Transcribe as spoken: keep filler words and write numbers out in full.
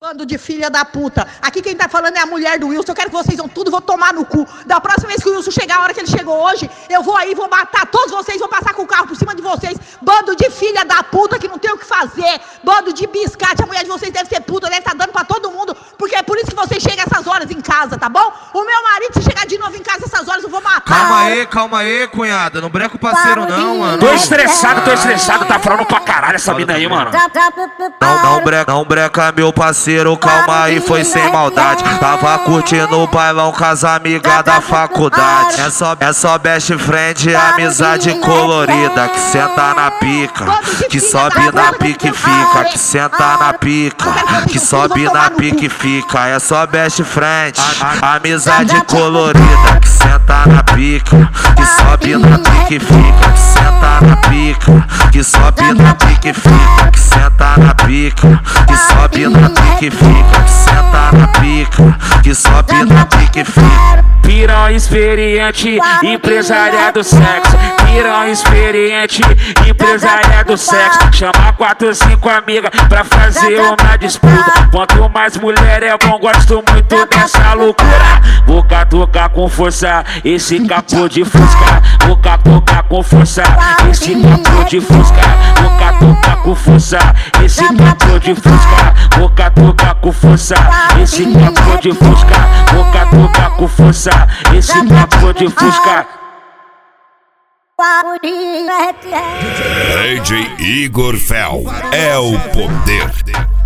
Bando de filha da puta. Aqui quem tá falando é a mulher do Wilson. Eu quero que vocês vão tudo, vou tomar no cu. Da próxima vez que o Wilson chegar, a hora que ele chegou hoje, eu vou aí, vou matar todos vocês, vou passar com o carro por cima de vocês. Bando de filha da puta que não tem o que fazer. Bando de biscate. A mulher de vocês deve ser puta, deve estar dando pra todo mundo. Porque é por isso que vocês chegam essas horas em casa, tá bom? O meu marido, se chegar de novo em casa essas horas, eu vou matar. Calma aí, calma aí, cunhada. Não breca o parceiro não, mano. Tô estressado, tô estressado. Tá falando pra caralho essa mina aí, mano. Não, não breca, não breca, meu parceiro. Calma aí, foi sem maldade. Tava curtindo o bailão com as amigas da faculdade. É só, é só best friend, amizade colorida. Que senta na pica, que sobe na pique e fica. Que senta na pica, que sobe na pique e fica. É só best friend, a, a, amizade colorida. Que senta na pica, que sobe na pique e fica. Que senta na pica, que sobe na pique e fica. Que senta na pica, que sobe na pique e fica. Que senta na pica, que sobe na pique e fica. Pirão experiente, empresária do sexo. Pirão experiente, empresária do sexo. Chama quatro, cinco amigas pra fazer uma disputa. Quanto mais mulher é bom, gosto muito dessa loucura. Vou catucar com força esse capô de fusca. Vou catucar com força esse capô de fusca. Vou catucar com força esse capô de fusca. Vou catucar com força esse capô de fusca. Vou catucar com força esse capô de fusca. D J Igor Fel é o poder.